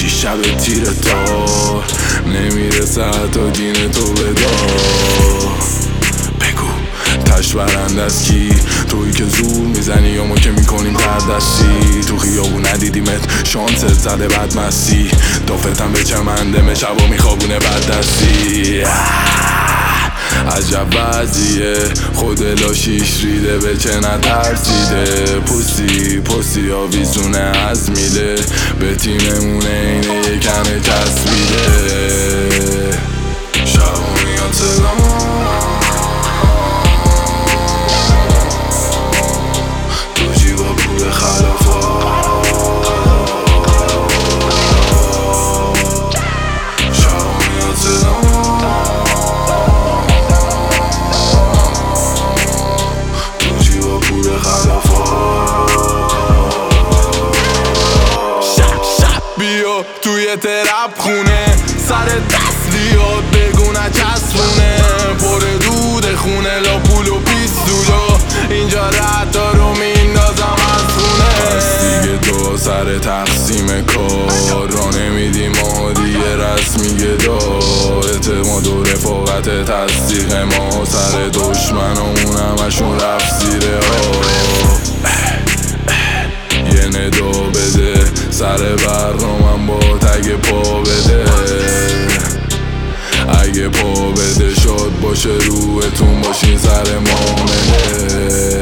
6 شب تیر تار نمیرسه حتی دین تو بدار. بگو تش برنده از کی؟ تویی که زور میزنی یا ما که میکنیم تردستی. تو خیابون ندیدیمت شانست زده بد مستی. دافتم به چمنده شبا میخوابونه بد دستی. عجب وضعیه خود لاشیش ریده به چه نترسیده. پوسی آویزونه از میله به تیممونه اینه یکمه چسبیده. شبا میاد صدام تو جیبا پول خلافا. شبا میاد صدام بیا توی ترپ خونه سر تسلیات بگو نچسبونه. پر دود خونه لا پول و پیستولا اینجا رد رو میندازم از خونه. پس دیگه تو سر تقسیم کار را نمیدی ما دیگه رسمیه دار. اعتماد و رفاقت تصدیق ما سر دشمنامون همشون رفت زیره ها. یه ندا بده سر برنامم با تگ پا بده. اگه پا بده شاد باشه روحتون باشین سر مامنه.